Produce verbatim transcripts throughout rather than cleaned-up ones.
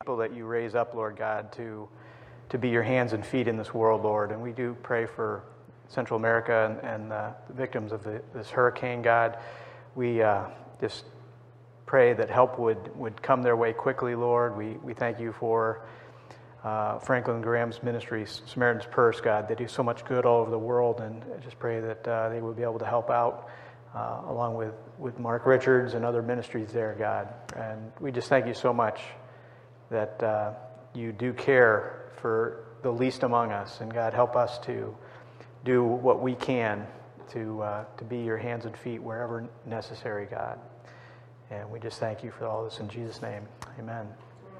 people that you raise up, Lord God, to to be your hands and feet in this world, Lord. And we do pray for Central America and, and uh, the victims of the, this hurricane, God. We uh, just pray that help would, would come their way quickly, Lord. We we thank you for uh, Franklin Graham's ministry, Samaritan's Purse, God. They do so much good all over the world, and I just pray that uh, they would be able to help out uh, along with, with Mark Richards and other ministries there, God. And we just thank you so much that uh, you do care for the least among us. And God, help us to do what we can to uh, to be your hands and feet wherever necessary, God. And we just thank you for all this in Jesus' name. Amen.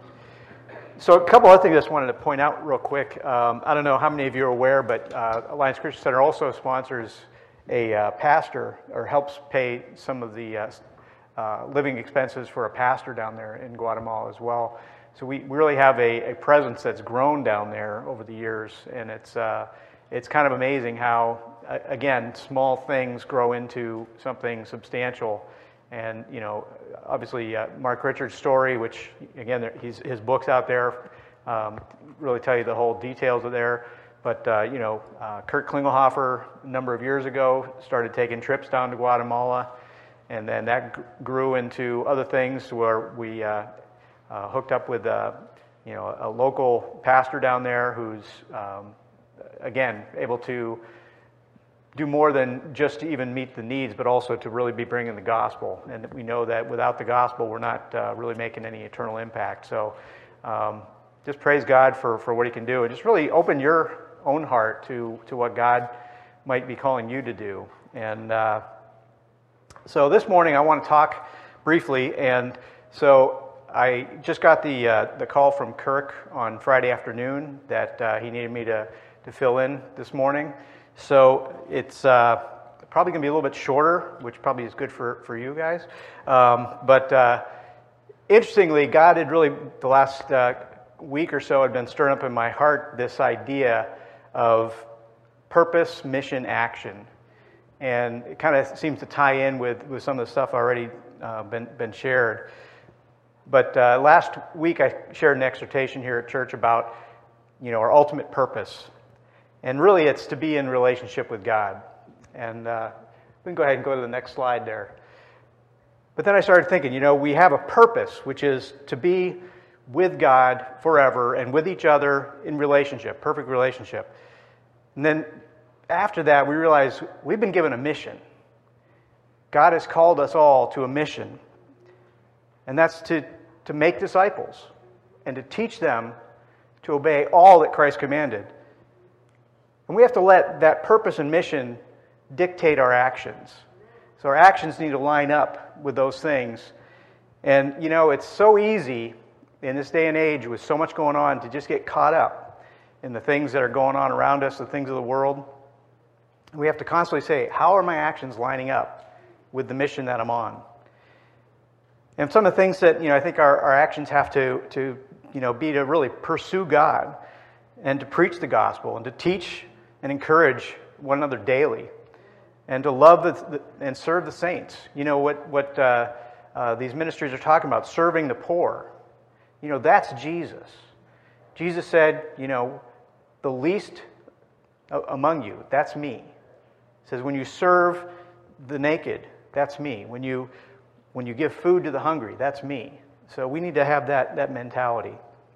So a couple other things I just wanted to point out real quick. Um, I don't know how many of you are aware, but uh, Alliance Christian Center also sponsors a uh, pastor, or helps pay some of the uh, uh, living expenses for a pastor down there in Guatemala as well. So we really have a, a presence that's grown down there over the years, and it's uh, it's kind of amazing how, uh, again, small things grow into something substantial. And, you know, obviously uh, Mark Richards' story, which, again, there, he's, his book's out there, um, really tell you the whole details of there. But, uh, you know, uh, Kurt Klingelhofer, a number of years ago, started taking trips down to Guatemala, and then that g- grew into other things where we uh, uh, hooked up with, uh, you know, a local pastor down there who's, um, again, able to do more than just to even meet the needs, but also to really be bringing the gospel. And we know that without the gospel, we're not uh, really making any eternal impact. So um, just praise God for, for what he can do. And just really open your own heart to, to what God might be calling you to do. And uh, so this morning I want to talk briefly. And so I just got the uh, the call from Kirk on Friday afternoon that uh, he needed me to, to fill in this morning. So it's uh, probably going to be a little bit shorter, which probably is good for, for you guys. Um, but uh, interestingly, God had really, the last uh, week or so, had been stirring up in my heart this idea of purpose, mission, action. And it kind of seems to tie in with, with some of the stuff already uh, been, been shared. But uh, last week I shared an exhortation here at church about, you know, our ultimate purpose. And really, it's to be in relationship with God. And uh, we can go ahead and go to the next slide there. But then I started thinking, you know, we have a purpose, which is to be with God forever and with each other in relationship, perfect relationship. And then after that, we realize we've been given a mission. God has called us all to a mission. And that's to, to make disciples and to teach them to obey all that Christ commanded. And we have to let that purpose and mission dictate our actions. So our actions need to line up with those things. And, you know, it's so easy in this day and age with so much going on to just get caught up in the things that are going on around us, the things of the world. We have to constantly say, how are my actions lining up with the mission that I'm on? And some of the things that, you know, I think our, our actions have to, to, you know, be to really pursue God and to preach the gospel and to teach and encourage one another daily, and to love the, the, and serve the saints. You know, what, what uh, uh, these ministries are talking about, serving the poor. You know, that's Jesus. Jesus said, you know, the least among you, that's me. He says, when you serve the naked, that's me. When you when you give food to the hungry, that's me. So we need to have that, that mentality.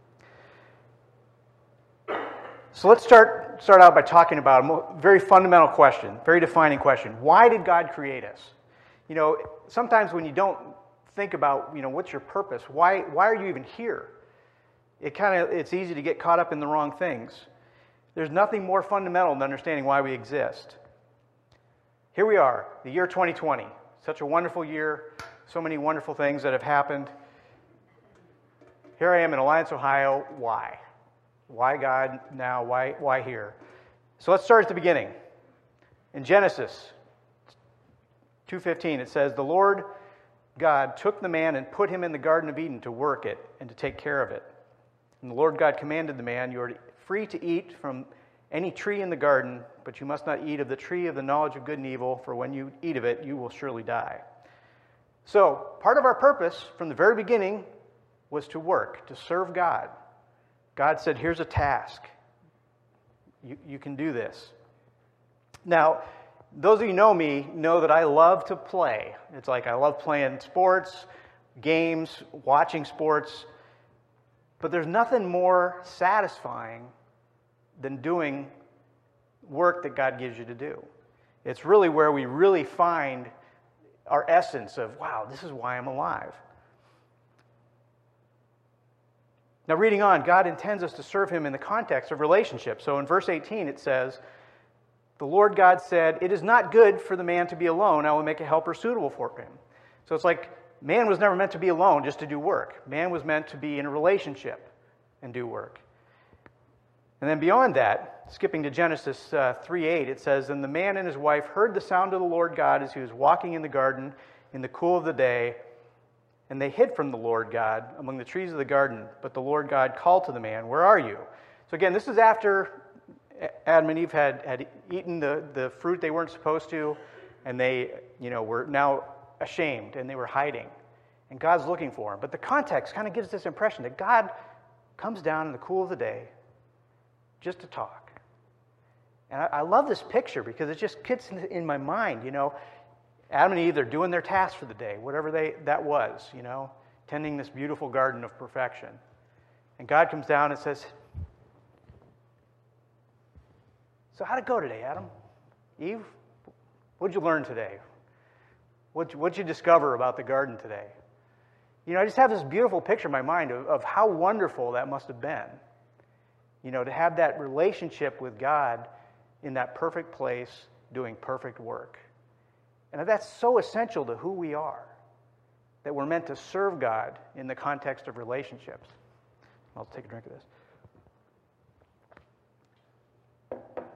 So let's start start out by talking about a very fundamental question, very defining question. Why did God create us? You know, sometimes when you don't think about, you know, what's your purpose? Why why are you even here? It kind of it's easy to get caught up in the wrong things. There's nothing more fundamental than understanding why we exist. Here we are, the year twenty twenty. Such a wonderful year, so many wonderful things that have happened. Here I am in Alliance, Ohio. Why? Why God now? Why why here? So let's start at the beginning. In Genesis two fifteen, it says, "The Lord God took the man and put him in the Garden of Eden to work it and to take care of it. And the Lord God commanded the man, 'You are free to eat from any tree in the garden, but you must not eat of the tree of the knowledge of good and evil, for when you eat of it, you will surely die.'" So, part of our purpose from the very beginning was to work, to serve God. God said, here's a task. You, you can do this. Now, those of you who know me know that I love to play. It's like I love playing sports, games, watching sports. But there's nothing more satisfying than doing work that God gives you to do. It's really where we really find our essence of, wow, this is why I'm alive. Now, reading on, God intends us to serve him in the context of relationships. So in verse eighteen, it says, the Lord God said, it is not good for the man to be alone. I will make a helper suitable for him. So it's like man was never meant to be alone just to do work. Man was meant to be in a relationship and do work. And then beyond that, skipping to Genesis uh, three eight, it says, and the man and his wife heard the sound of the Lord God as he was walking in the garden in the cool of the day, and they hid from the Lord God among the trees of the garden. But the Lord God called to the man, where are you? So again, this is after Adam and Eve had, had eaten the, the fruit they weren't supposed to, and they, you know, were now ashamed, and they were hiding. And God's looking for them. But the context kind of gives this impression that God comes down in the cool of the day just to talk. And I, I love this picture because it just gets in, in my mind, you know. Adam and Eve, they're doing their task for the day, whatever they that was, you know, tending this beautiful garden of perfection. And God comes down and says, so how'd it go today, Adam? Eve, what'd you learn today? What'd you, what'd you discover about the garden today? You know, I just have this beautiful picture in my mind of, of how wonderful that must have been. You know, to have that relationship with God in that perfect place doing perfect work. And that's so essential to who we are, that we're meant to serve God in the context of relationships. I'll take a drink of this.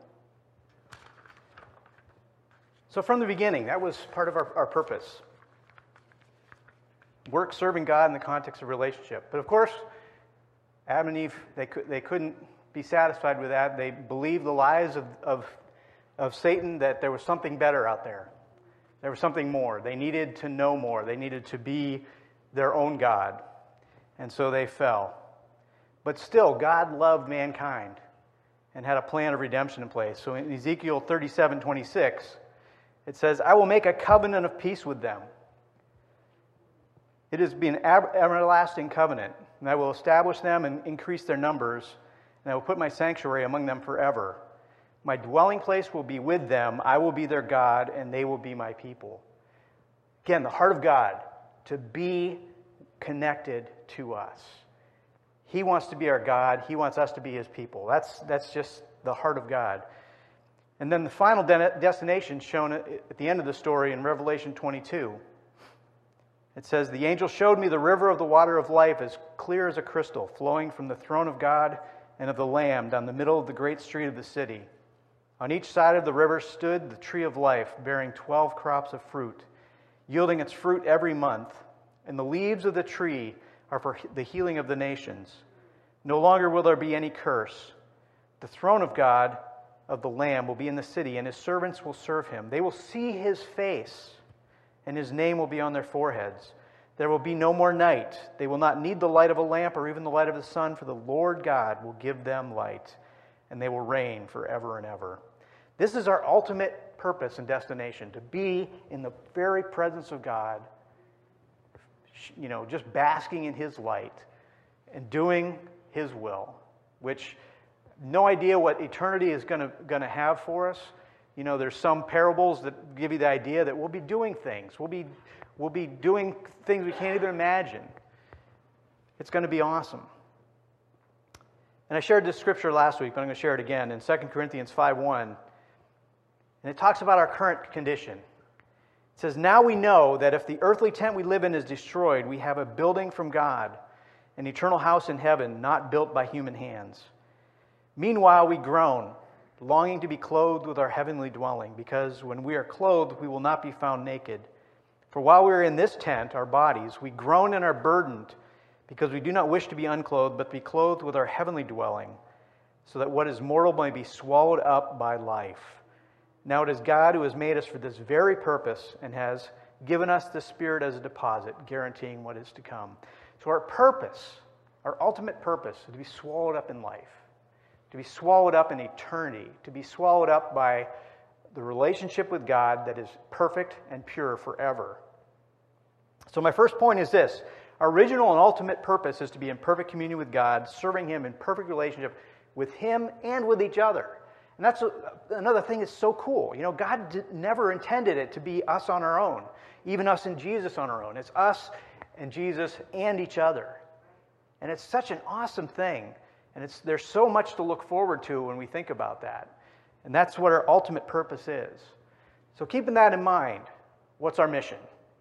So from the beginning, that was part of our, our purpose. Work serving God in the context of relationship. But of course, Adam and Eve, they, could, they couldn't be satisfied with that. They believed the lies of, of, of Satan, that there was something better out there. There was something more. They needed to know more. They needed to be their own God. And so they fell. But still, God loved mankind and had a plan of redemption in place. So in Ezekiel thirty-seven twenty-six, it says, I will make a covenant of peace with them. It is be an everlasting covenant, and I will establish them and increase their numbers, and I will put my sanctuary among them forever. My dwelling place will be with them. I will be their God, and they will be my people. Again, the heart of God, to be connected to us. He wants to be our God. He wants us to be his people. That's, that's just the heart of God. And then the final de- destination shown at the end of the story in Revelation twenty-two. It says, the angel showed me the river of the water of life as clear as a crystal, flowing from the throne of God and of the Lamb down the middle of the great street of the city. On each side of the river stood the tree of life, bearing twelve crops of fruit, yielding its fruit every month. And the leaves of the tree are for the healing of the nations. No longer will there be any curse. The throne of God, of the Lamb, will be in the city, and his servants will serve him. They will see his face, and his name will be on their foreheads. There will be no more night. They will not need the light of a lamp or even the light of the sun, for the Lord God will give them light, and they will reign forever and ever. This is our ultimate purpose and destination, to be in the very presence of God, you know, just basking in his light and doing his will, which no idea what eternity is going to going to have for us. You know, there's some parables that give you the idea that we'll be doing things. We'll be we'll be doing things we can't even imagine. It's going to be awesome. And I shared this scripture last week, but I'm going to share it again in Second Corinthians five one. And it talks about our current condition. It says, now we know that if the earthly tent we live in is destroyed, we have a building from God, an eternal house in heaven, not built by human hands. Meanwhile, we groan, longing to be clothed with our heavenly dwelling, because when we are clothed, we will not be found naked. For while we are in this tent, our bodies, we groan and are burdened, because we do not wish to be unclothed, but to be clothed with our heavenly dwelling, so that what is mortal may be swallowed up by life. Now it is God who has made us for this very purpose and has given us the Spirit as a deposit, guaranteeing what is to come. So So our purpose, our ultimate purpose, is to be swallowed up in life, to be swallowed up in eternity, to be swallowed up by the relationship with God that is perfect and pure forever. So my first point is this. Our original and ultimate purpose is to be in perfect communion with God, serving Him in perfect relationship with Him and with each other. And that's a, another thing that's so cool. You know, God did, never intended it to be us on our own, even us and Jesus on our own. It's us and Jesus and each other. And it's such an awesome thing. And it's there's so much to look forward to when we think about that. And that's what our ultimate purpose is. So keeping that in mind, what's our mission?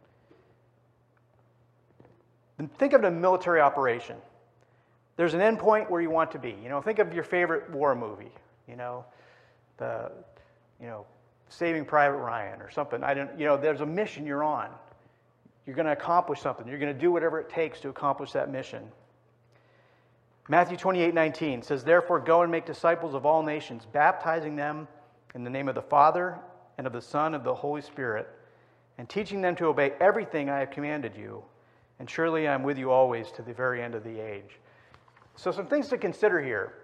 Think of it as a military operation. There's an end point where you want to be. You know, think of your favorite war movie. You know, the, you know, Saving Private Ryan or something. I don't. You know, there's a mission you're on. You're going to accomplish something. You're going to do whatever it takes to accomplish that mission. Matthew twenty-eight nineteen says, "Therefore, go and make disciples of all nations, baptizing them in the name of the Father and of the Son and of the Holy Spirit, and teaching them to obey everything I have commanded you. And surely I am with you always to the very end of the age." So some things to consider here.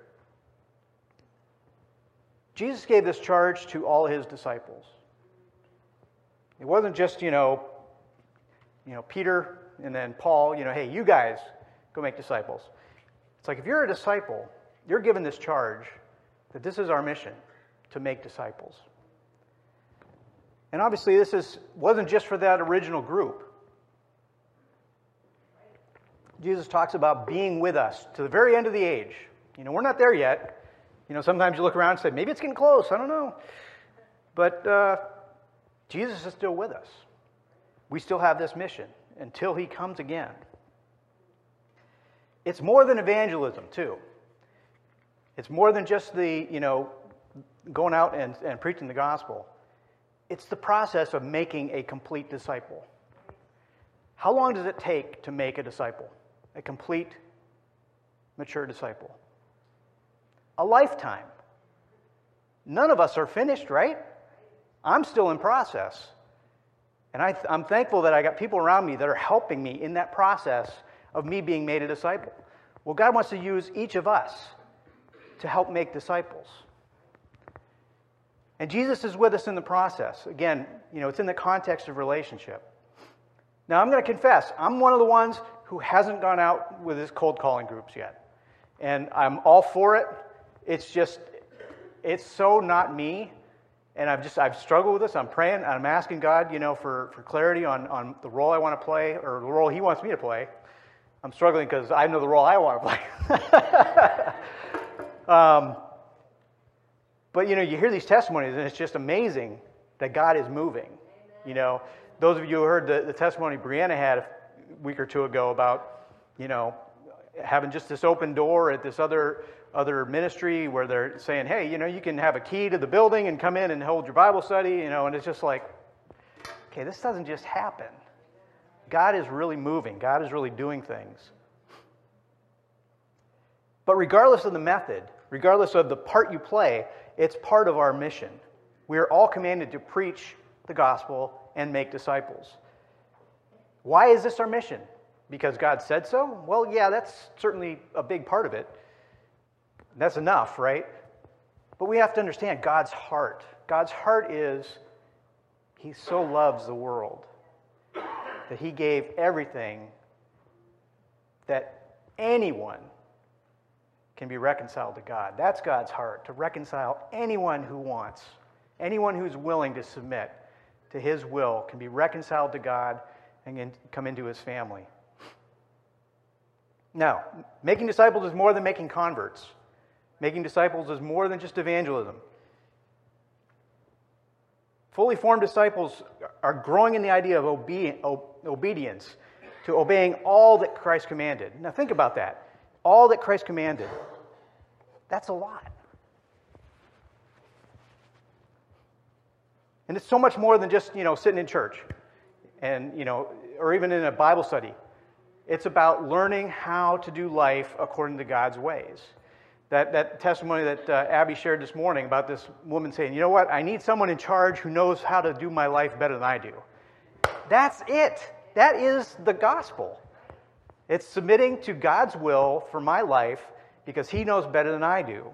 Jesus gave this charge to all His disciples. It wasn't just, you know, you know, Peter and then Paul, you know, hey, you guys go make disciples. It's like if you're a disciple, you're given this charge that this is our mission, to make disciples. And obviously this is wasn't just for that original group. Jesus talks about being with us to the very end of the age. You know, we're not there yet. You know, sometimes you look around and say, maybe it's getting close, I don't know. But uh, Jesus is still with us. We still have this mission until He comes again. It's more than evangelism, too. It's more than just the, you know, going out and, and preaching the gospel. It's the process of making a complete disciple. How long does it take to make a disciple? A complete, mature disciple? A lifetime. None of us are finished, right? I'm still in process. And I, I'm thankful that I got people around me that are helping me in that process of me being made a disciple. Well, God wants to use each of us to help make disciples. And Jesus is with us in the process. Again, you know, it's in the context of relationship. Now, I'm going to confess, I'm one of the ones who hasn't gone out with his cold calling groups yet. And I'm all for it. It's just, it's so not me. And I've just, I've struggled with this. I'm praying, and I'm asking God, you know, for, for clarity on, on the role I want to play, or the role He wants me to play. I'm struggling because I know the role I want to play. um, but, you know, you hear these testimonies, and it's just amazing that God is moving. Amen. You know, those of you who heard the, the testimony Brianna had a week or two ago about, you know, having just this open door at this other other ministry where they're saying, hey, you know, you can have a key to the building and come in and hold your Bible study, you know, and it's just like, okay, this doesn't just happen. God is really moving. God is really doing things. But regardless of the method, regardless of the part you play, it's part of our mission. We are all commanded to preach the gospel and make disciples. Why is this our mission? Because God said so? Well, yeah, that's certainly a big part of it. That's enough, right? But we have to understand God's heart. God's heart is He so loves the world that He gave everything that anyone can be reconciled to God. That's God's heart, to reconcile anyone who wants, anyone who's willing to submit to His will can be reconciled to God and can come into His family. Now, making disciples is more than making converts. Making disciples is more than just evangelism. Fully formed disciples are growing in the idea of obe- obedience, to obeying all that Christ commanded. Now think about that. All that Christ commanded. That's a lot. And it's so much more than just, you know, sitting in church and, you know, or even in a Bible study. It's about learning how to do life according to God's ways. That, that testimony that uh, Abby shared this morning about this woman saying, you know what, I need someone in charge who knows how to do my life better than I do. That's it. That is the gospel. It's submitting to God's will for my life because He knows better than I do.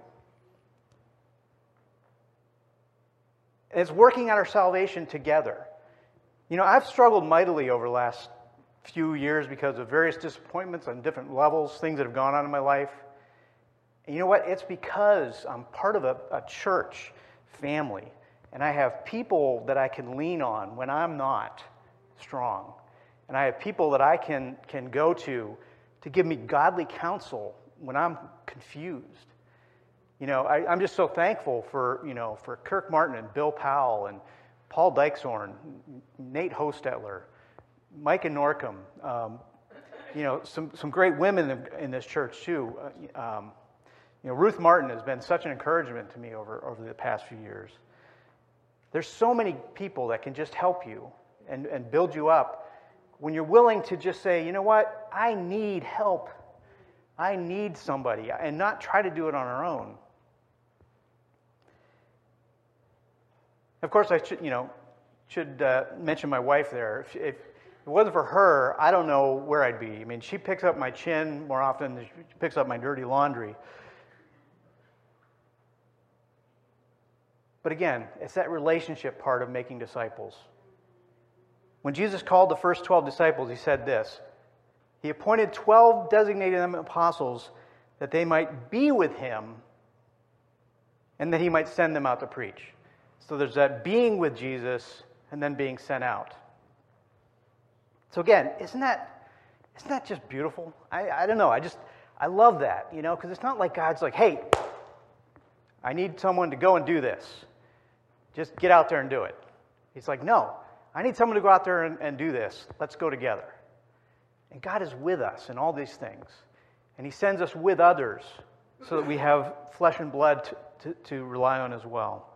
And it's working out our salvation together. You know, I've struggled mightily over the last few years because of various disappointments on different levels, things that have gone on in my life. And you know what? It's because I'm part of a, a church family, and I have people that I can lean on when I'm not strong. And I have people that I can, can go to to give me godly counsel when I'm confused. You know, I, I'm just so thankful for, you know, for Kirk Martin and Bill Powell and Paul Dykeshorn, Nate Hostetler, Micah Norcom, um, you know, some, some great women in, in this church too. Uh, um, you know, Ruth Martin has been such an encouragement to me over, over the past few years. There's so many people that can just help you and, and build you up when you're willing to just say, you know what, I need help. I need somebody, and not try to do it on our own. Of course, I should, you know, should uh, mention my wife there. If, if it wasn't for her, I don't know where I'd be. I mean, she picks up my chin more often than she picks up my dirty laundry. But again, it's that relationship part of making disciples. When Jesus called the first twelve disciples, He said this. He appointed twelve, designated them apostles, that they might be with Him and that He might send them out to preach. So there's that being with Jesus and then being sent out. So again, isn't that isn't that just beautiful? I, I don't know. I just I love that, you know, because it's not like God's like, hey, I need someone to go and do this. Just get out there and do it. He's like, no, I need someone to go out there and, and do this. Let's go together. And God is with us in all these things. And He sends us with others so that we have flesh and blood to, to, to rely on as well.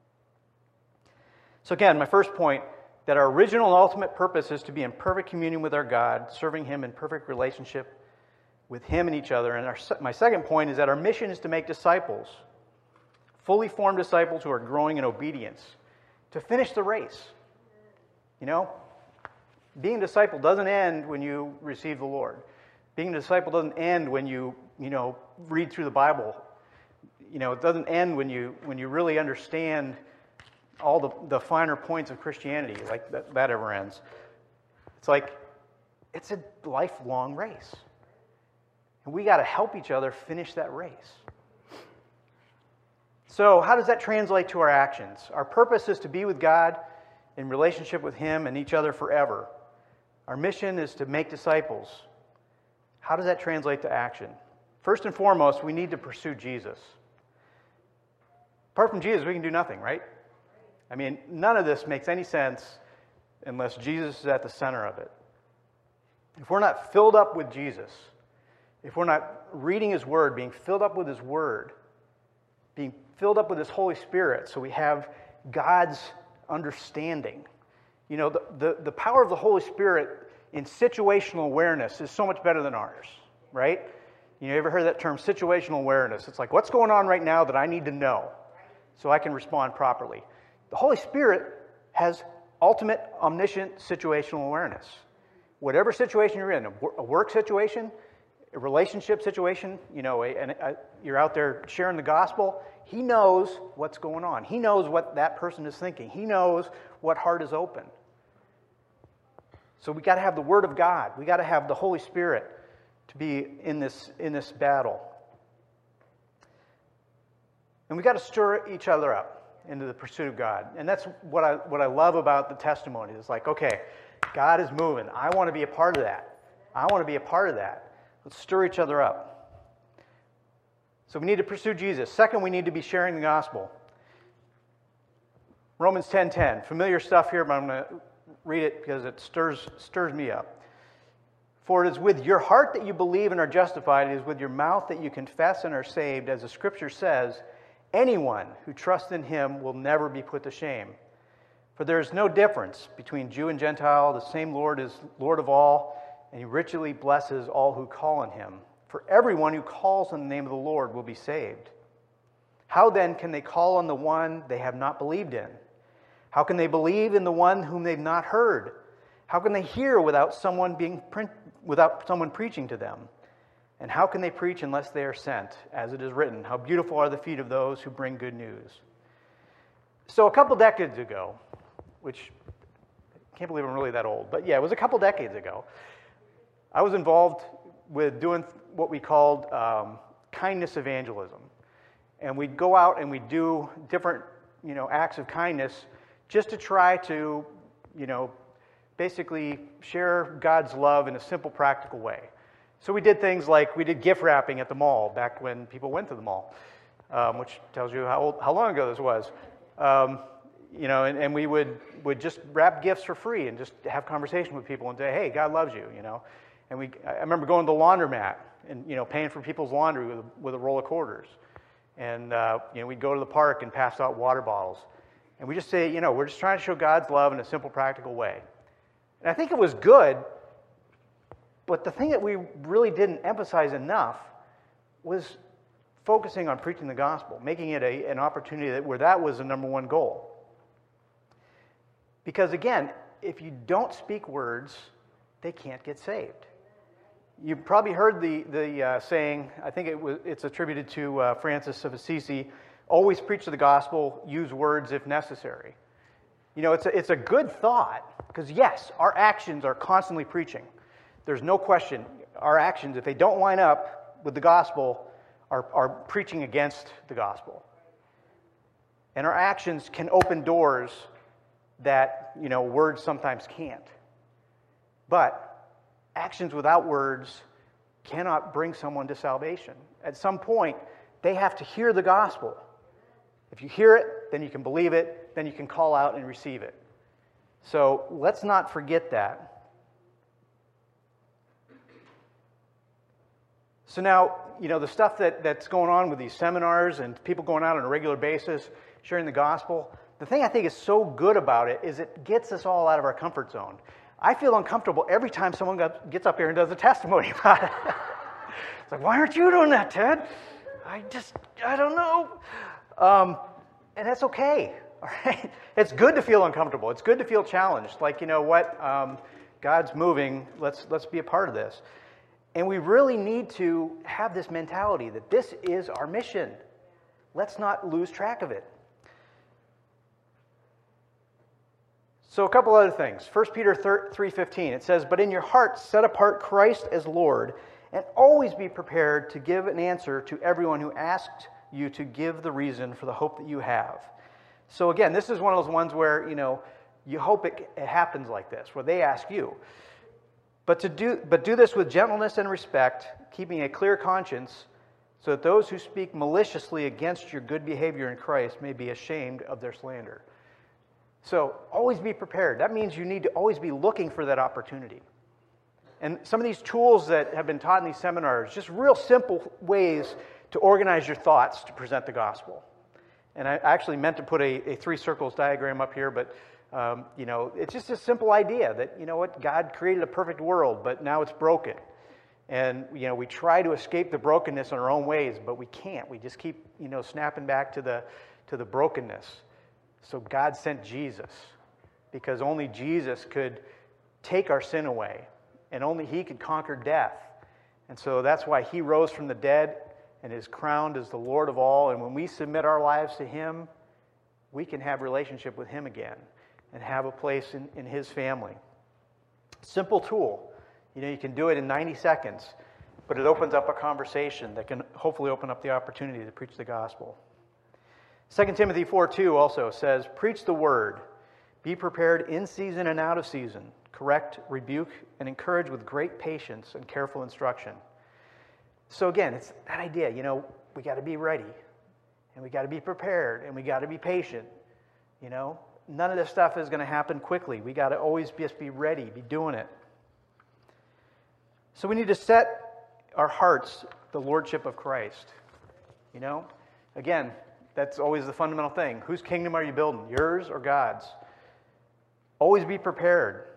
So again, my first point, that our original and ultimate purpose is to be in perfect communion with our God, serving Him in perfect relationship with Him and each other. And our, my second point is that our mission is to make disciples, fully formed disciples who are growing in obedience, to finish the race. You know, being a disciple doesn't end when you receive the Lord. Being a disciple doesn't end when you, you know, read through the Bible. You know, it doesn't end when you when you really understand all the, the finer points of Christianity, like that, that ever ends. It's like, it's a lifelong race. And we got to help each other finish that race. So how does that translate to our actions? Our purpose is to be with God, in relationship with Him and each other forever. Our mission is to make disciples. How does that translate to action? First and foremost, we need to pursue Jesus. Apart from Jesus, we can do nothing, right? I mean, none of this makes any sense unless Jesus is at the center of it. If we're not filled up with Jesus, if we're not reading His Word, being filled up with His Word, being filled up with His Holy Spirit, so we have God's understanding. You know, the, the, the power of the Holy Spirit in situational awareness is so much better than ours, right? You know, you ever heard that term, situational awareness? It's like, what's going on right now that I need to know so I can respond properly? The Holy Spirit has ultimate, omniscient situational awareness. Whatever situation you're in, a work situation, a relationship situation, you know, a, a, a, you're out there sharing the gospel, He knows what's going on. He knows what that person is thinking. He knows what heart is open. So we got to have the Word of God. We got to have the Holy Spirit to be in this in this battle. And we got to stir each other up into the pursuit of God. And that's what I what I love about the testimony. It's like, okay, God is moving. I want to be a part of that. I want to be a part of that. Let's stir each other up. So we need to pursue Jesus. Second, we need to be sharing the gospel. Romans ten ten. Familiar stuff here, but I'm going to read it because it stirs stirs me up. For it is with your heart that you believe and are justified. It is with your mouth that you confess and are saved. As the Scripture says, anyone who trusts in Him will never be put to shame. For there is no difference between Jew and Gentile. The same Lord is Lord of all, and He richly blesses all who call on Him. For everyone who calls on the name of the Lord will be saved. How then can they call on the one they have not believed in? How can they believe in the one whom they've not heard? How can they hear without someone being print, without someone preaching to them? And how can they preach unless they are sent? As it is written, how beautiful are the feet of those who bring good news. So a couple decades ago, which I can't believe I'm really that old, but yeah, it was a couple decades ago, I was involved with doing what we called um, kindness evangelism. And we'd go out and we'd do different, you know, acts of kindness just to try to, you know, basically share God's love in a simple, practical way. So we did things like we did gift wrapping at the mall back when people went to the mall, um, which tells you how old, how long ago this was. Um, you know, and, and we would, would just wrap gifts for free and just have conversation with people and say, hey, God loves you, you know. And we, I remember going to the laundromat and, you know, paying for people's laundry with, with a roll of quarters. And, uh, you know, we'd go to the park and pass out water bottles. And we just say, you know, we're just trying to show God's love in a simple, practical way. And I think it was good, but the thing that we really didn't emphasize enough was focusing on preaching the gospel, making it a, an opportunity that, where that was the number one goal. Because again, if you don't speak words, they can't get saved. You've probably heard the, the uh, saying, I think it was, it's attributed to uh, Francis of Assisi, always preach the gospel, use words if necessary. You know, it's a, it's a good thought, because yes, our actions are constantly preaching. There's no question. Our actions, if they don't line up with the gospel, are, are preaching against the gospel. And our actions can open doors that, you know, words sometimes can't. But actions without words cannot bring someone to salvation. At some point, they have to hear the gospel. If you hear it, then you can believe it, then you can call out and receive it. So let's not forget that. So now, you know, the stuff that, that's going on with these seminars and people going out on a regular basis, sharing the gospel, the thing I think is so good about it is it gets us all out of our comfort zone. I feel uncomfortable every time someone gets up here and does a testimony about it. It's like, why aren't you doing that, Ted? I just, I don't know. Um, and that's okay, all right? It's good to feel uncomfortable. It's good to feel challenged. Like, you know what? Um, God's moving. Let's, let's be a part of this. And we really need to have this mentality that this is our mission. Let's not lose track of it. So a couple other things. First Peter three fifteen, it says, but in your hearts set apart Christ as Lord, and always be prepared to give an answer to everyone who asks you to give the reason for the hope that you have. So again, this is one of those ones where, you know, you hope it, it happens like this, where they ask you. But to do but do this with gentleness and respect, keeping a clear conscience, so that those who speak maliciously against your good behavior in Christ may be ashamed of their slander. So always be prepared. That means you need to always be looking for that opportunity. And some of these tools that have been taught in these seminars, just real simple ways to organize your thoughts to present the gospel. And I actually meant to put a, a three circles diagram up here, but um, you know, it's just a simple idea that, you know what, God created a perfect world, but now it's broken. And, you know, we try to escape the brokenness in our own ways, but we can't. We just keep, you know, snapping back to the to the brokenness. So God sent Jesus, because only Jesus could take our sin away, and only He could conquer death. And so that's why He rose from the dead and is crowned as the Lord of all. And when we submit our lives to Him, we can have relationship with Him again and have a place in, in His family. Simple tool. You know, you can do it in ninety seconds, but it opens up a conversation that can hopefully open up the opportunity to preach the gospel. Second Timothy four two also says, preach the word. Be prepared in season and out of season. Correct, rebuke, and encourage with great patience and careful instruction. So again, it's that idea, you know, we got to be ready, and we got to be prepared, and we got to be patient. You know, none of this stuff is going to happen quickly. We got to always just be ready, be doing it. So we need to set our hearts the lordship of Christ. You know, again, that's always the fundamental thing. Whose kingdom are you building? Yours or God's? Always be prepared,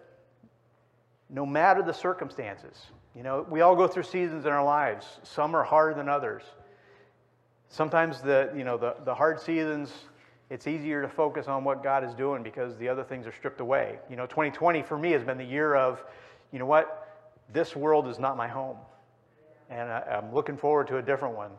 no matter the circumstances. You know, we all go through seasons in our lives. Some are harder than others. Sometimes the, you know, the, the hard seasons, it's easier to focus on what God is doing because the other things are stripped away. You know, twenty twenty for me has been the year of, you know what, this world is not my home. And I, I'm looking forward to a different one.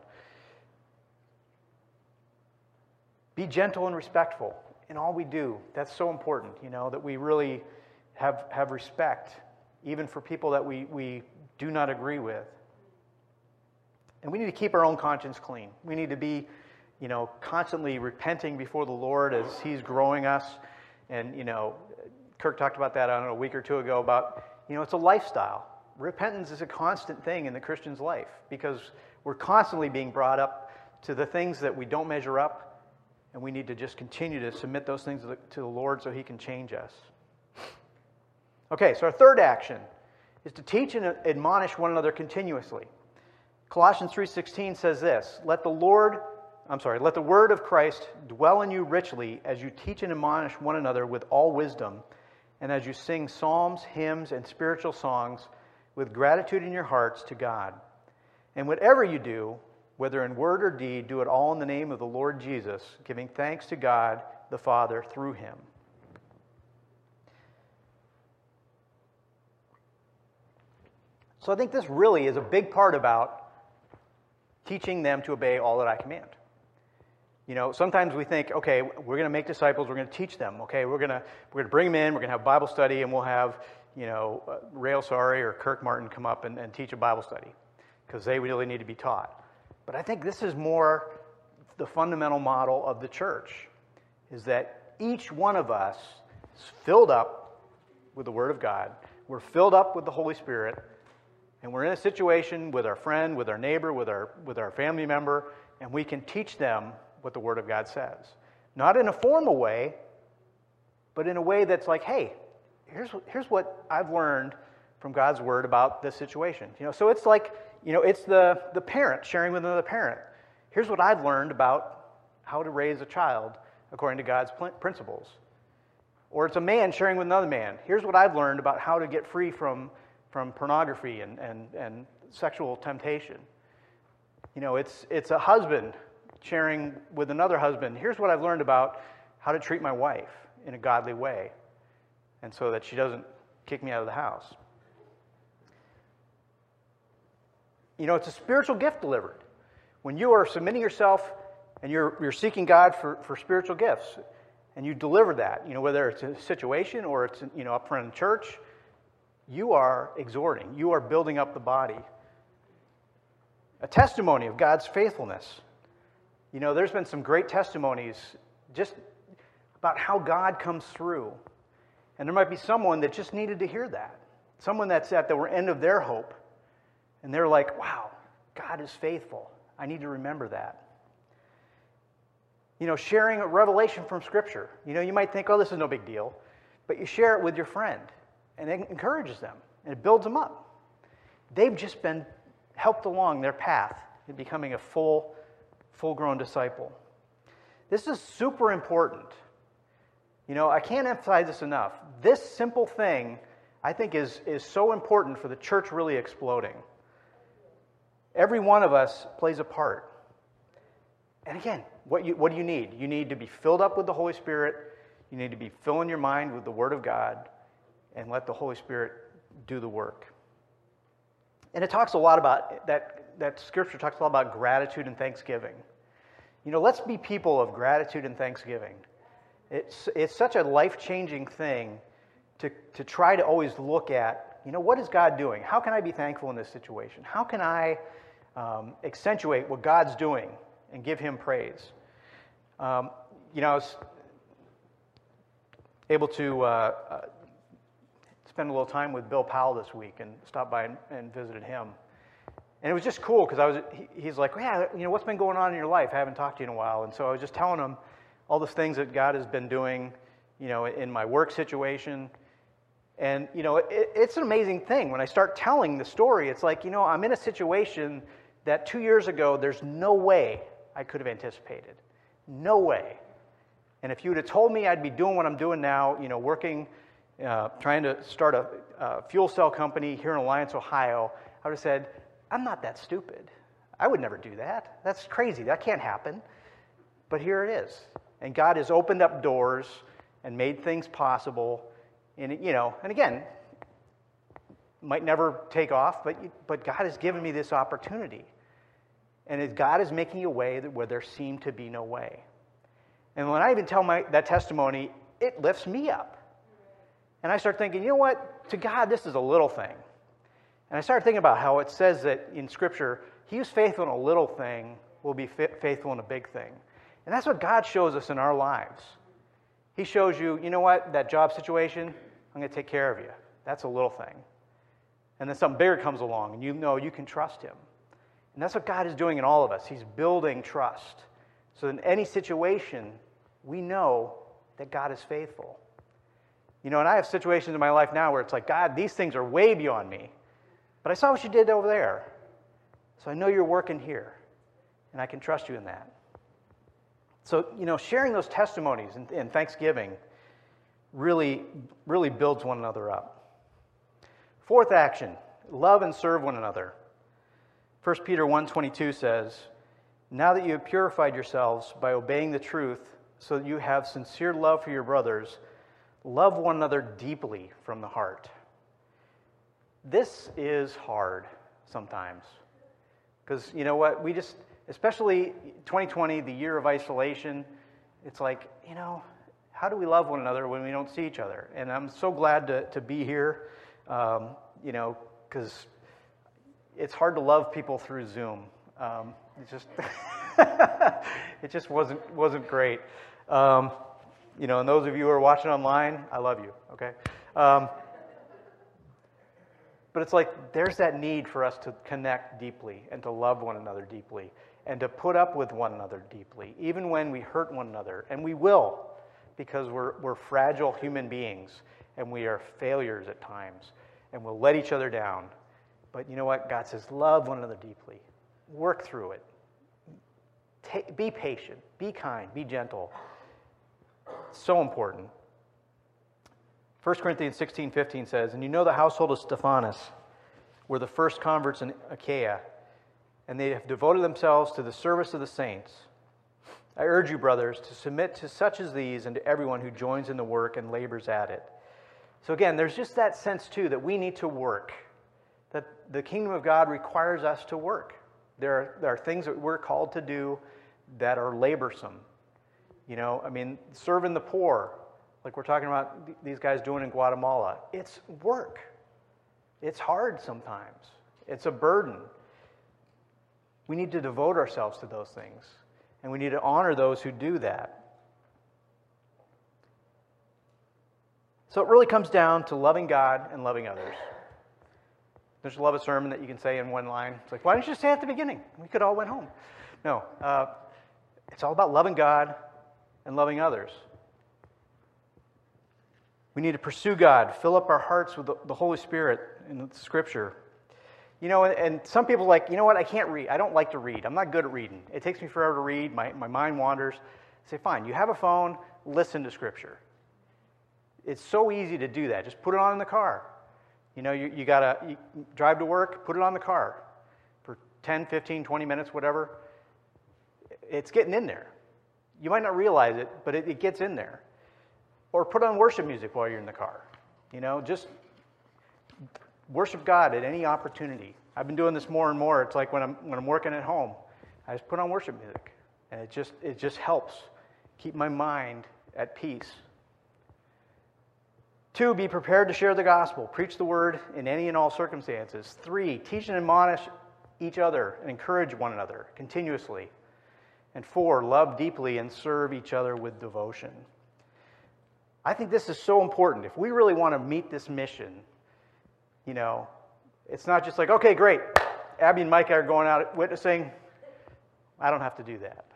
Be gentle and respectful in all we do. That's so important, you know, that we really have, have respect, even for people that we, we do not agree with. And we need to keep our own conscience clean. We need to be, you know, constantly repenting before the Lord as He's growing us. And, you know, Kirk talked about that, I don't know, a week or two ago about, you know, it's a lifestyle. Repentance is a constant thing in the Christian's life because we're constantly being brought up to the things that we don't measure up, and we need to just continue to submit those things to the, to the Lord so He can change us. Okay, so our third action is to teach and admonish one another continuously. Colossians three sixteen says this, Let the Lord, I'm sorry, let the word of Christ dwell in you richly as you teach and admonish one another with all wisdom, and as you sing psalms, hymns, and spiritual songs with gratitude in your hearts to God. And whatever you do, whether in word or deed, do it all in the name of the Lord Jesus, giving thanks to God the Father through Him. So I think this really is a big part about teaching them to obey all that I command. You know, sometimes we think, okay, we're going to make disciples, we're going to teach them, okay, we're going to we're going to bring them in, we're going to have Bible study, and we'll have, you know, uh, Rail Sari or Kirk Martin come up and, and teach a Bible study because they really need to be taught. But I think this is more the fundamental model of the church, is that each one of us is filled up with the Word of God. We're filled up with the Holy Spirit, and we're in a situation with our friend, with our neighbor, with our with our family member, and we can teach them what the Word of God says. Not in a formal way, but in a way that's like, hey, here's here's what I've learned from God's Word about this situation. You know, so it's like, you know, it's the, the parent sharing with another parent. Here's what I've learned about how to raise a child according to God's principles. Or it's a man sharing with another man. Here's what I've learned about how to get free from, from pornography and, and, and sexual temptation. You know, it's it's a husband sharing with another husband. Here's what I've learned about how to treat my wife in a godly way, and so that she doesn't kick me out of the house. You know, it's a spiritual gift delivered. When you are submitting yourself and you're you're seeking God for, for spiritual gifts, and you deliver that, you know, whether it's a situation or it's, you know, up front in church, you are exhorting, you are building up the body. A testimony of God's faithfulness. You know, there's been some great testimonies just about how God comes through. And there might be someone that just needed to hear that. Someone that's at the end of their hope. And they're like, wow, God is faithful. I need to remember that. You know, sharing a revelation from Scripture. You know, you might think, oh, this is no big deal. But you share it with your friend. And it encourages them. And it builds them up. They've just been helped along their path in becoming a full full-grown disciple. This is super important. You know, I can't emphasize this enough. This simple thing, I think, is, is so important for the church really exploding. Every one of us plays a part. And again, what, you, what do you need? You need to be filled up with the Holy Spirit. You need to be filling your mind with the Word of God and let the Holy Spirit do the work. And it talks a lot about, that, that Scripture talks a lot about gratitude and thanksgiving. You know, let's be people of gratitude and thanksgiving. It's it's such a life-changing thing to, to try to always look at, you know, what is God doing? How can I be thankful in this situation? How can I um, accentuate what God's doing and give Him praise? Um, you know, I was able to uh, uh, spend a little time with Bill Powell this week and stopped by and, and visited him. And it was just cool because I was. He, he's like, well, yeah, you know, what's been going on in your life? I haven't talked to you in a while. And so I was just telling him all the things that God has been doing, you know, in my work situation. And, you know, it, it's an amazing thing. When I start telling the story, it's like, you know, I'm in a situation that two years ago, there's no way I could have anticipated. No way. And if you would have told me I'd be doing what I'm doing now, you know, working, uh, trying to start a, a fuel cell company here in Alliance, Ohio, I would have said, I'm not that stupid. I would never do that. That's crazy. That can't happen. But here it is. And God has opened up doors and made things possible. And, you know, and again, might never take off, but, but God has given me this opportunity. And it, God is making a way that where there seemed to be no way. And when I even tell my that testimony, it lifts me up. And I start thinking, you know what? To God, this is a little thing. And I started thinking about how it says that in Scripture, he who's faithful in a little thing will be faithful in a big thing. And that's what God shows us in our lives. He shows you, you know what? That job situation, I'm going to take care of you. That's a little thing. And then something bigger comes along, and you know you can trust him. And that's what God is doing in all of us. He's building trust. So in any situation, we know that God is faithful. You know, and I have situations in my life now where it's like, God, these things are way beyond me. But I saw what you did over there. So I know you're working here. And I can trust you in that. So, you know, sharing those testimonies and, and Thanksgiving really, really builds one another up. Fourth action, love and serve one another. First Peter one twenty-two says, now that you have purified yourselves by obeying the truth, so that you have sincere love for your brothers, love one another deeply from the heart. This is hard sometimes. Because, you know what, we just, especially twenty twenty, the year of isolation, it's like, you know, how do we love one another when we don't see each other? And I'm so glad to, to be here, um, you know, because it's hard to love people through Zoom. Um, it just, it just wasn't wasn't great. Um, you know, and those of you who are watching online, I love you. Okay. Um, But it's like there's that need for us to connect deeply and to love one another deeply and to put up with one another deeply, even when we hurt one another. And we will, because we're, we're fragile human beings and we are failures at times and we'll let each other down. But you know what? God says, love one another deeply. Work through it. Ta- be patient. Be kind. Be gentle. So important. First Corinthians sixteen fifteen says, and you know the household of Stephanas were the first converts in Achaia, and they have devoted themselves to the service of the saints. I urge you, brothers, to submit to such as these and to everyone who joins in the work and labors at it. So again, there's just that sense, too, that we need to work, that the kingdom of God requires us to work. There are, there are things that we're called to do that are laborsome. You know, I mean, serving the poor, like we're talking about these guys doing in Guatemala. It's work. It's hard sometimes. It's a burden. We need to devote ourselves to those things. And we need to honor those who do that. So it really comes down to loving God and loving others. There's a love a sermon that you can say in one line. It's like, why didn't you say at the beginning? We could all went home. No. Uh, it's all about loving God and loving others. We need to pursue God, fill up our hearts with the, the Holy Spirit in the Scripture. You know, and, and some people are like, you know what, I can't read. I don't like to read. I'm not good at reading. It takes me forever to read. My, my mind wanders. I say, fine, you have a phone, listen to Scripture. It's so easy to do that. Just put it on in the car. You know, you, you got to drive to work, put it on the car for ten, fifteen, twenty minutes, whatever. It's getting in there. You might not realize it, but it, it gets in there. Or put on worship music while you're in the car. You know, just worship God at any opportunity. I've been doing this more and more. It's like when I'm when I'm working at home, I just put on worship music, and it just it just helps keep my mind at peace. Two, be prepared to share the gospel. Preach the word in any and all circumstances. Three, teach and admonish each other and encourage one another continuously. And four, love deeply and serve each other with devotion. I think this is so important. If we really want to meet this mission, you know, it's not just like, okay, great, Abby and Micah are going out witnessing. I don't have to do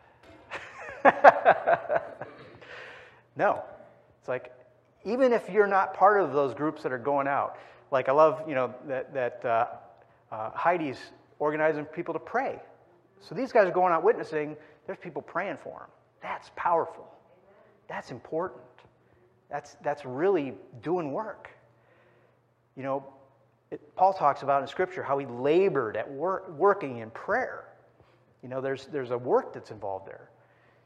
that. No. It's like, even if you're not part of those groups that are going out, like I love, you know, that, that uh, uh, Heidi's organizing people to pray. So these guys are going out witnessing, there's people praying for them. That's powerful. That's important. That's that's really doing work. You know, it, Paul talks about in Scripture how he labored at work, working in prayer. You know, there's there's a work that's involved there.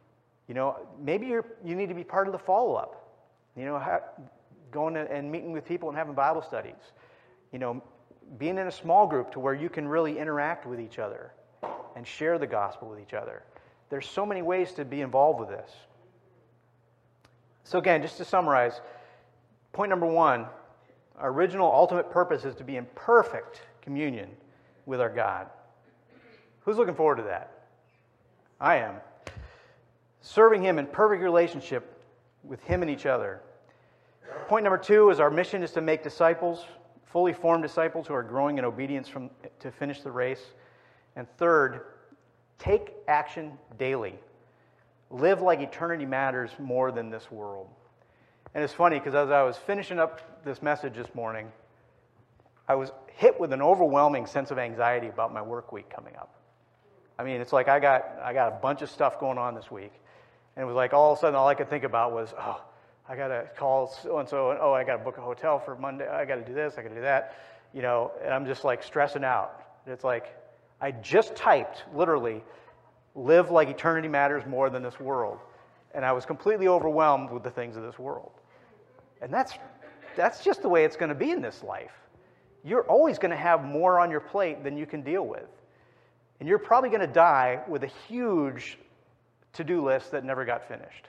You know, maybe you're, you need to be part of the follow-up. You know, ha- going and meeting with people and having Bible studies. You know, being in a small group to where you can really interact with each other and share the gospel with each other. There's so many ways to be involved with this. So again, just to summarize, point number one, our original ultimate purpose is to be in perfect communion with our God. Who's looking forward to that? I am. Serving Him in perfect relationship with Him and each other. Point number two is our mission is to make disciples, fully formed disciples who are growing in obedience from, to finish the race. And third, take action daily. Live like eternity matters more than this world. And it's funny because as I was finishing up this message this morning, I was hit with an overwhelming sense of anxiety about my work week coming up. I mean, it's like I got I got a bunch of stuff going on this week. And it was like all of a sudden all I could think about was, oh, I got to call so-and-so, and oh, I got to book a hotel for Monday. I got to do this, I got to do that. You know, and I'm just like stressing out. It's like I just typed, literally, live like eternity matters more than this world. And I was completely overwhelmed with the things of this world. And that's that's just the way it's going to be in this life. You're always going to have more on your plate than you can deal with. And you're probably going to die with a huge to-do list that never got finished.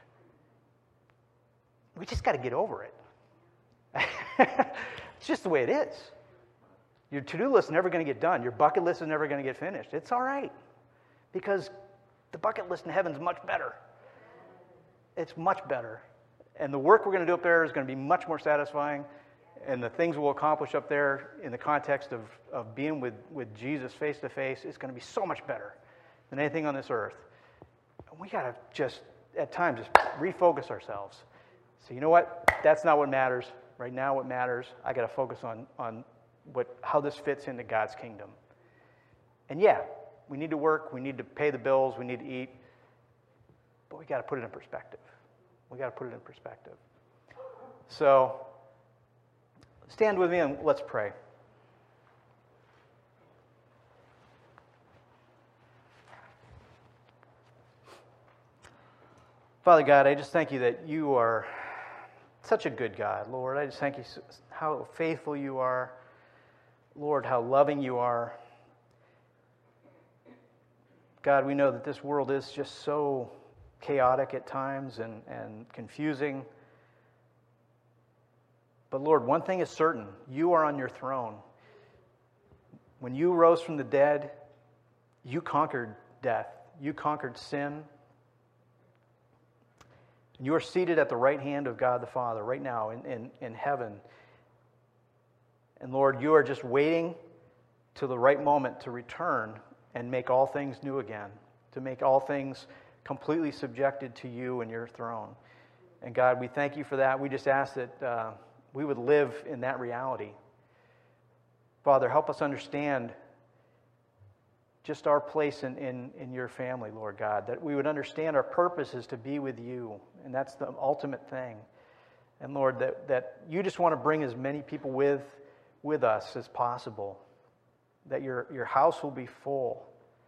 We just got to get over it. It's just the way it is. Your to-do list is never going to get done. Your bucket list is never going to get finished. It's all right. Because the bucket list in heaven is much better. It's much better. And the work we're going to do up there is going to be much more satisfying. And the things we'll accomplish up there in the context of, of being with, with Jesus face to face is going to be so much better than anything on this earth. And we got to just, at times, just refocus ourselves. So you know what? That's not what matters. Right now what matters, I got to focus on, on what how this fits into God's kingdom. And yeah, we need to work, we need to pay the bills, we need to eat, but we got to put it in perspective. We got to put it in perspective. So, stand with me and let's pray. Father God, I just thank you that you are such a good God, Lord. I just thank you how faithful you are. Lord, how loving you are. God, we know that this world is just so chaotic at times and, and confusing. But Lord, one thing is certain. You are on your throne. When you rose from the dead, you conquered death. You conquered sin. You are seated at the right hand of God the Father right now in, in, in heaven. And Lord, you are just waiting till the right moment to return and make all things new again, to make all things completely subjected to you and your throne. And God, we thank you for that. We just ask that uh, we would live in that reality. Father, help us understand just our place in, in, in your family, Lord God, that we would understand our purpose is to be with you, and that's the ultimate thing. And Lord, that, that you just want to bring as many people with, with us as possible, that your, your house will be full.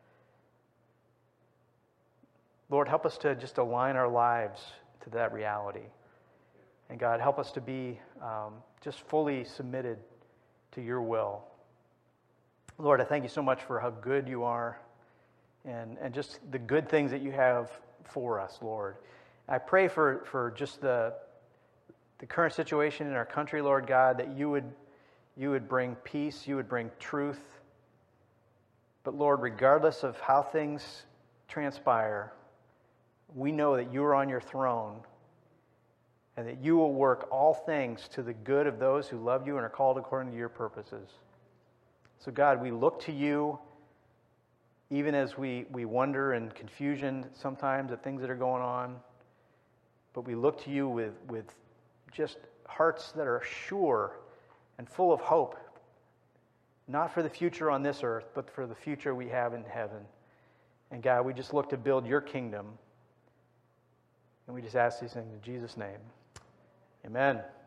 Lord, help us to just align our lives to that reality. And God, help us to be um, just fully submitted to your will. Lord, I thank you so much for how good you are and, and just the good things that you have for us, Lord. I pray for, for just the, the current situation in our country, Lord God, that you would, you would bring peace, you would bring truth. But Lord, regardless of how things transpire, we know that you are on your throne and that you will work all things to the good of those who love you and are called according to your purposes. So God, we look to you even as we, we wonder in confusion sometimes at things that are going on. But we look to you with, with just hearts that are sure and full of hope, not for the future on this earth, but for the future we have in heaven. And God, we just look to build your kingdom. And we just ask these things in Jesus' name. Amen.